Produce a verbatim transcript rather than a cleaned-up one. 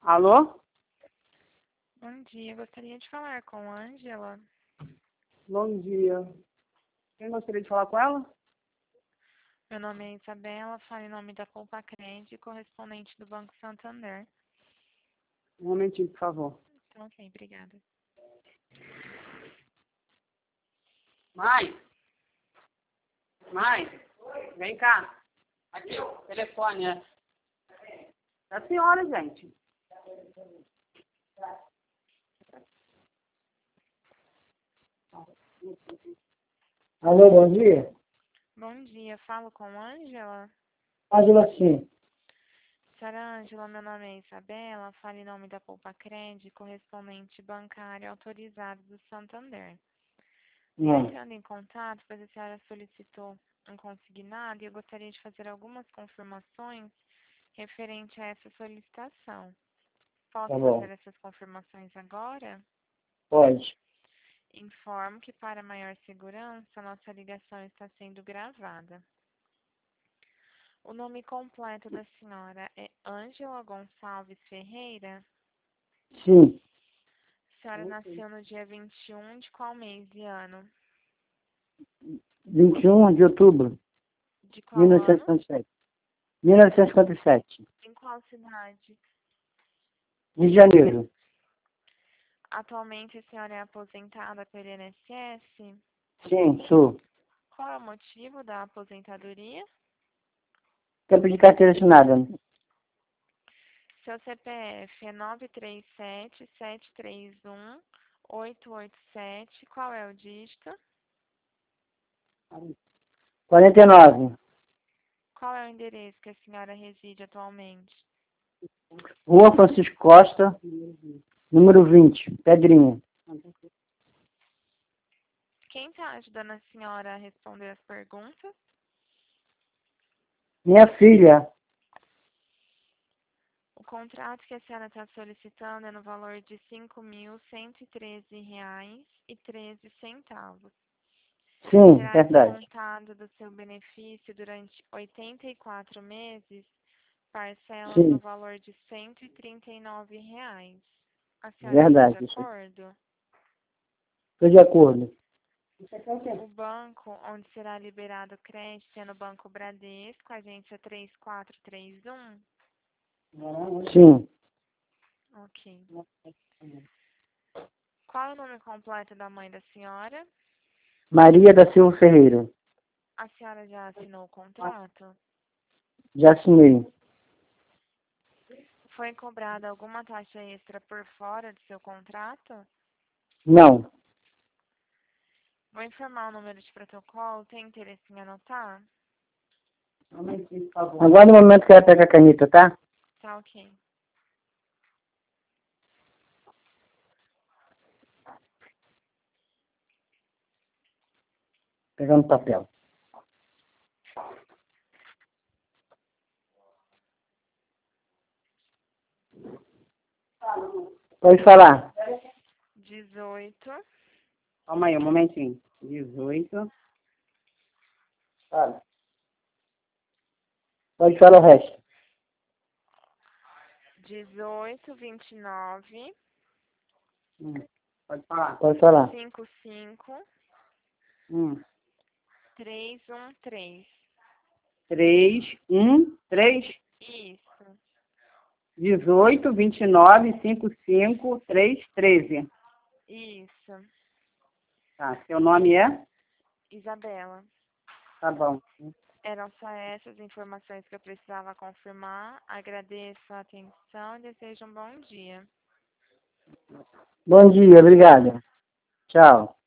Alô? Bom dia, gostaria de falar com a Ângela. Bom dia. Quem gostaria de falar com ela? Meu nome é Isabela, falo em nome da Poupa Crédito, correspondente do Banco Santander. Um momentinho, por favor. Então, ok, obrigada. Mãe? Mãe? Vem cá. Aqui, o telefone, é. Da senhora, gente. Alô, bom dia. Bom dia, falo com a Ângela. Ângela, sim. Senhora Ângela, meu nome é Isabela, falo em nome da Poupa Crédito, correspondente bancário autorizado do Santander. Estou Hum. entrando em contato, pois a senhora solicitou um consignado e eu gostaria de fazer algumas confirmações referente a essa solicitação. Posso Tá bom. fazer essas confirmações agora? Pode. Informo que, para maior segurança, nossa ligação está sendo gravada. O nome completo da senhora é Ângela Gonçalves Ferreira? Sim. A senhora nasceu no dia vinte e um de qual mês e ano? vinte e um de outubro De de qual mil novecentos e ano? cinquenta e sete. mil novecentos e cinquenta e sete. Em qual cidade? Rio de Janeiro. Atualmente a senhora é aposentada pelo I N S S? Sim, sou. Qual é o motivo da aposentadoria? Tempo de carteira assinada. Seu C P F é nove três sete, sete três um, oito oito sete. Qual é o dígito? quarenta e nove. Qual é o endereço que a senhora reside atualmente? Rua Francisco Costa, número vinte, Pedrinha. Quem está ajudando a senhora a responder as perguntas? Minha filha. O contrato que a senhora está solicitando é no valor de cinco mil cento e treze reais e treze centavos. Sim, Será verdade. descontado do seu benefício durante oitenta e quatro meses, parcelas Sim, no valor de cento e trinta e nove reais. A senhora está de verdade. acordo? Estou de acordo. O banco onde será liberado o crédito é no Banco Bradesco, agência três quatro três um? Sim. Ok. Qual é o nome completo da mãe da senhora? Maria da Silva Ferreira. A senhora já assinou o contrato? Já assinei. Foi cobrada alguma taxa extra por fora do seu contrato? Não. Vou informar o número de protocolo. Tem interesse em anotar? Agora no momento que ela pega a caneta, tá? Tá ok. Pegando papel. Pode falar. dezoito. Calma aí, um momentinho. dezoito. Fala. Pode falar o resto. dezoito, vinte e nove, Hum, pode falar. Pode falar. cinquenta e cinco, Hum. trezentos e treze. três, um, três, Isso. dezoito, vinte e nove, cinquenta e cinco, três, treze. Isso. Tá, seu nome é? Isabela. Tá bom. Eram só essas informações que eu precisava confirmar. Agradeço a atenção e desejo um bom dia. Bom dia, obrigada. Tchau.